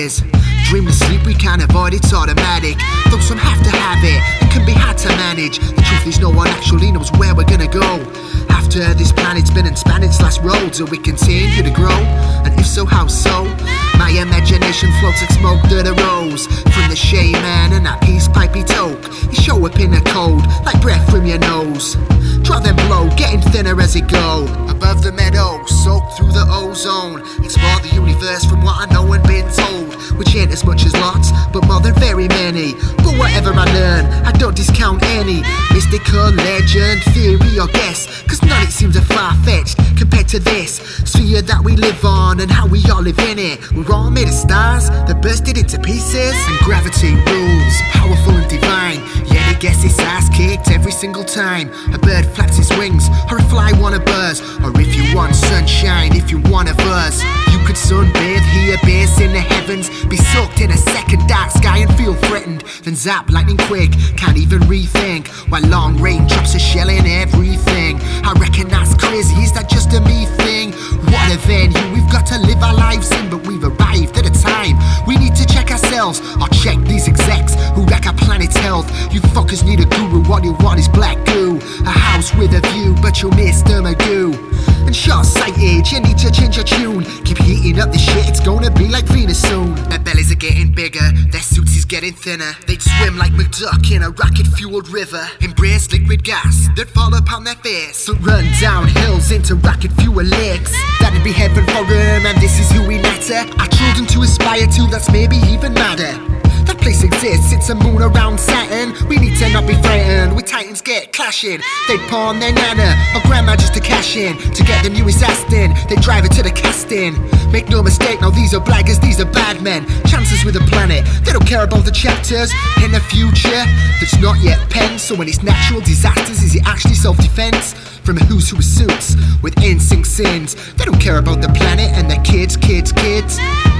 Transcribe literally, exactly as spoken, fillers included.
is. Dreamless sleep we can't avoid, it's automatic. Though some have to have it, it can be hard to manage. The truth is no one actually knows where we're gonna go after this planet's been expanded its last roads. Do we continue to grow? And if so, how so? My imagination floats like smoke that arose from the shaman and that peace pipe he toke. You show up in the cold like breath from your nose. Draw then blow, getting thinner as it go. Above the meadow, soak through the ozone. Explore the universe from what I know and been told, which ain't as much as lots, but more than very many. But whatever I learn, I don't discount any mystical legend, theory or guess, cause none it seems a far-fetched compared to this sphere that we live on and how we all live in it. We're all made of stars that bursted into pieces, and gravity rules, powerful and divine. Yet it gets its ass kicked every single time a bird flaps its wings, or a fly wanna buzz. Or if you want sunshine, if you want a buzz, you could sunbathe here, base in the heavens, be soaked in a second dark sky and feel threatened. Then zap lightning quick, can't even rethink, while long range drops a shell in everything. I reckon that's crazy, is that just a me thing? What a venue we've got to live our lives in, but we've arrived at a time we need to check ourselves, or check these execs who wreck our planet's health. You fuckers need a guru, what you want is black goo, a house with a view, but you'll miss the magoo. And short-sighted, you need to change your tune. Keep heating up the shit, it's gonna be like Venus soon. Their bellies are getting bigger, their suits is getting thinner. They'd swim like McDuck in a rocket-fueled river, embrace liquid gas that fall upon their face, and run down hills into rocket-fueled lakes. That'd be heaven for them, and this is who we matter. Our children to aspire to, that's maybe even madder. That place exists, it's a moon around Saturn. We need to not be frightened, we titans get clashing. They'd pawn their nana or grandma just to cash in, to get the newest Aston, they drive it to the casting. Make no mistake, now these are blaggers, these are bad men. Chances with the planet, they don't care about the chapters in the future that's not yet penned. So when it's natural disasters, is it actually self-defense? From a who's who of suits with instinct sins, they don't care about the planet and their kids, kids, kids.